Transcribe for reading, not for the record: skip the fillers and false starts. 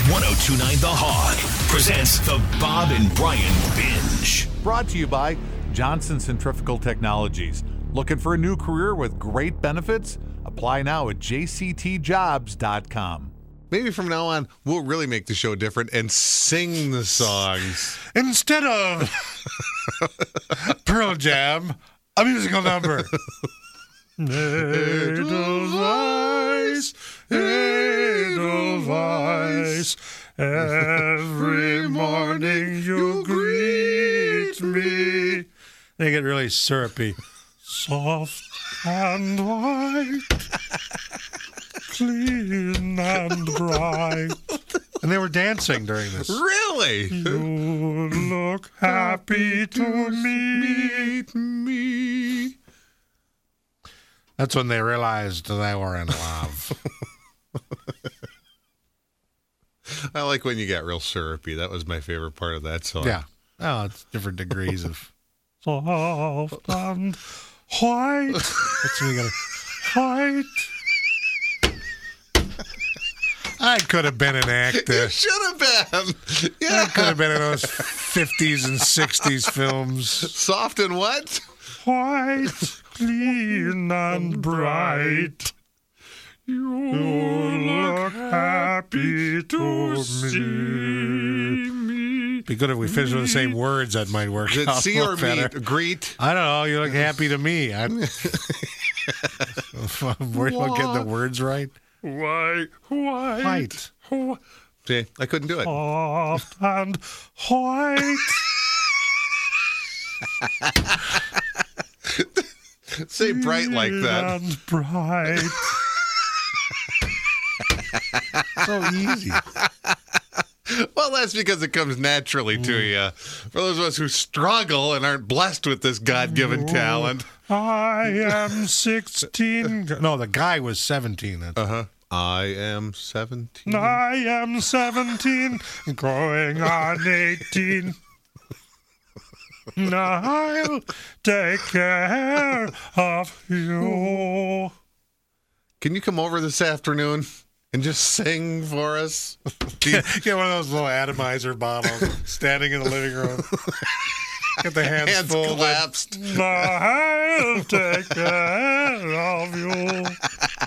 1029 The Hog presents the Bob and Brian Binge. Brought to you by Johnson Centrifugal Technologies. Looking for a new career with great benefits? Apply now at jctjobs.com. Maybe from now on, we'll really make the show different and sing the songs. Instead of Pearl Jam, a musical number. Edelweiss, Edelweiss, every morning you greet me. They get really syrupy. Soft and white, clean and bright. And they were dancing during this. Really? You look happy to meet me. That's when they realized they were in love. I like when you got real syrupy. That was my favorite part of that song. Yeah. Oh, it's different degrees of soft and white. That's when you got white. I could have been an actor. You should have been. Yeah. I could have been in those 50s and 60s films. Soft and what? White, clean and bright. You look happy to see me. Be good if we finish with the same words. That might work. Is it out see or better. meet? Greet? I don't know. You look happy to me. Where do I get the words right? White. See, I couldn't do it. Soft and white. Say bright like that. And bright. So easy. Well, that's because it comes naturally to you. For those of us who struggle and aren't blessed with this God-given talent. I am 16. No, the guy was 17. Uh-huh. I am 17. I am 17, going on 18. I'll take care of you. Can you come over this afternoon and just sing for us? Get one of those little atomizer bottles standing in the living room. Get the hands folded. Collapsed. I'll take care of you.